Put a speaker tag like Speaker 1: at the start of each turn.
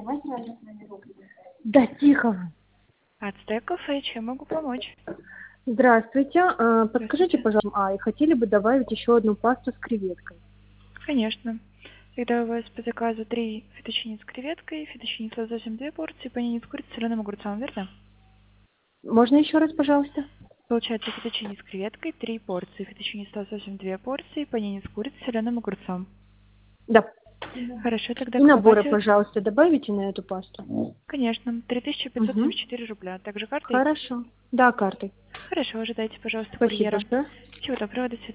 Speaker 1: Да тихо вы.
Speaker 2: Ацтек кафе, чем могу помочь?
Speaker 1: Здравствуйте. Подскажите,
Speaker 2: Здравствуйте.
Speaker 1: пожалуйста, и хотели бы добавить еще одну пасту с креветкой?
Speaker 2: Конечно. Тогда у вас по заказу 3 фетучини с креветкой, фетучини с лососем 2 порции, панини с курицей, соленым огурцом, верно?
Speaker 1: Можно еще раз, пожалуйста?
Speaker 2: Получается фетучини с креветкой 3 порции, фетучини с лососем 2 порции, панини с курицей, соленым огурцом.
Speaker 1: Да.
Speaker 2: Хорошо, тогда
Speaker 1: И
Speaker 2: к
Speaker 1: наборы,
Speaker 2: оплате,
Speaker 1: пожалуйста, добавите на эту пасту.
Speaker 2: конечно,
Speaker 1: Угу.
Speaker 2: 3574 рубля. Также картой?
Speaker 1: Хорошо. Да, картой.
Speaker 2: Хорошо, ожидайте, пожалуйста,
Speaker 1: Спасибо
Speaker 2: курьера.
Speaker 1: большое.
Speaker 2: Всего доброго, до свидания.